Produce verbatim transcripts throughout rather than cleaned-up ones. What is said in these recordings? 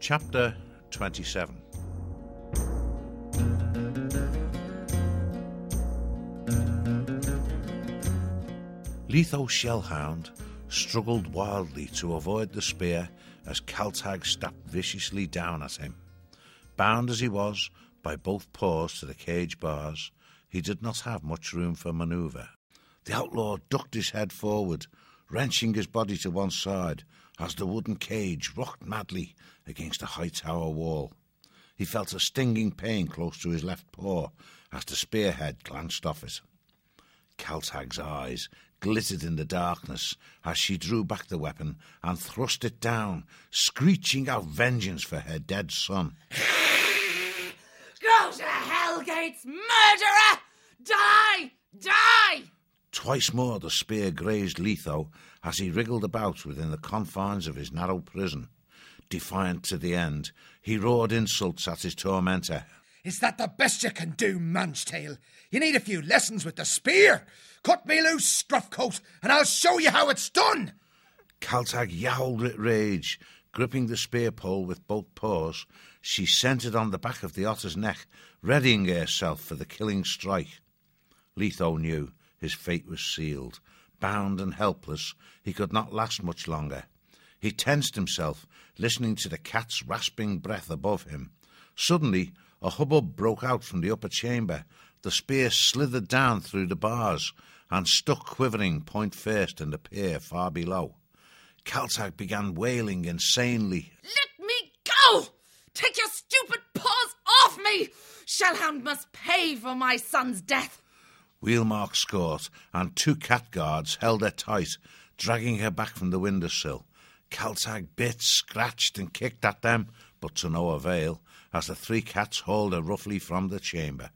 Chapter twenty-seven. Letho Shellhound struggled wildly to avoid the spear as Kaltag stabbed viciously down at him. Bound as he was by both paws to the cage bars, he did not have much room for manoeuvre. The outlaw ducked his head forward, wrenching his body to one side as the wooden cage rocked madly against a high tower wall. He felt a stinging pain close to his left paw as the spearhead glanced off it. Kaltag's eyes glittered in the darkness as she drew back the weapon and thrust it down, screeching out vengeance for her dead son. Go to hell, Gates, murderer! Die! Die! Twice more the spear grazed Letho as he wriggled about within the confines of his narrow prison. Defiant to the end, he roared insults at his tormentor. Is that the best you can do, Manchtail? You need a few lessons with the spear. Cut me loose, Scruffcoat, and I'll show you how it's done. Kaltag yowled with rage. Gripping the spear pole with both paws, she centred on the back of the otter's neck, readying herself for the killing strike. Letho knew his fate was sealed. Bound and helpless, he could not last much longer. He tensed himself, listening to the cat's rasping breath above him. Suddenly, a hubbub broke out from the upper chamber. The spear slithered down through the bars and stuck quivering point first in the pier far below. Kaltag began wailing insanely. Let me go! Take your stupid paws off me! Shellhound must pay for my son's death. Wheelmark Scott and two cat guards held her tight, dragging her back from the windowsill. Kaltag bit, scratched and kicked at them, but to no avail, as the three cats hauled her roughly from the chamber.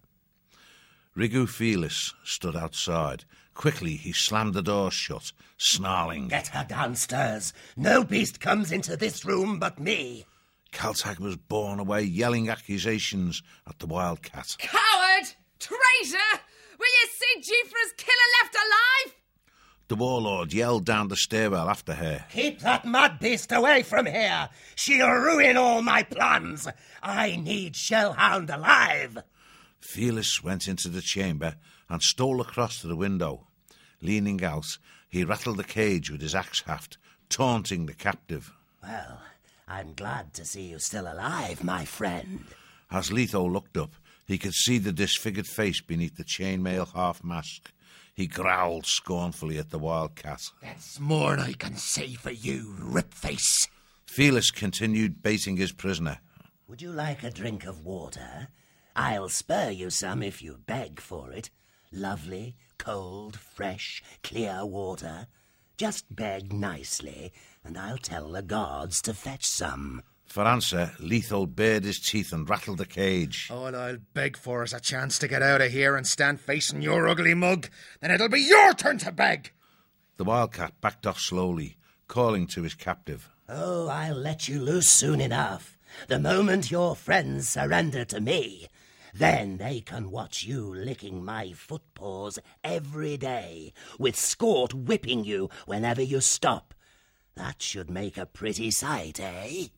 Rigu Felis stood outside. Quickly he slammed the door shut, snarling. Get her downstairs. No beast comes into this room but me. Kaltag was borne away, yelling accusations at the wildcat. Coward! Traitor! Will you see Jifra's killer left alive? The warlord yelled down the stairwell after her. Keep that mad beast away from here. She'll ruin all my plans. I need Shellhound alive. Felis went into the chamber and stole across to the window. Leaning out, he rattled the cage with his axe haft, taunting the captive. Well, I'm glad to see you still alive, my friend. As Letho looked up, he could see the disfigured face beneath the chainmail half-mask. He growled scornfully at the wildcat. That's more than I can say for you, Ripface. Felis continued baiting his prisoner. Would you like a drink of water? I'll spare you some if you beg for it. Lovely, cold, fresh, clear water. Just beg nicely, and I'll tell the guards to fetch some. For answer, Letho bared his teeth and rattled the cage. All I'll beg for is a chance to get out of here and stand facing your ugly mug. Then it'll be your turn to beg. The wildcat backed off slowly, calling to his captive. Oh, I'll let you loose soon enough. The moment your friends surrender to me, then they can watch you licking my footpaws every day, with Scott whipping you whenever you stop. That should make a pretty sight, eh?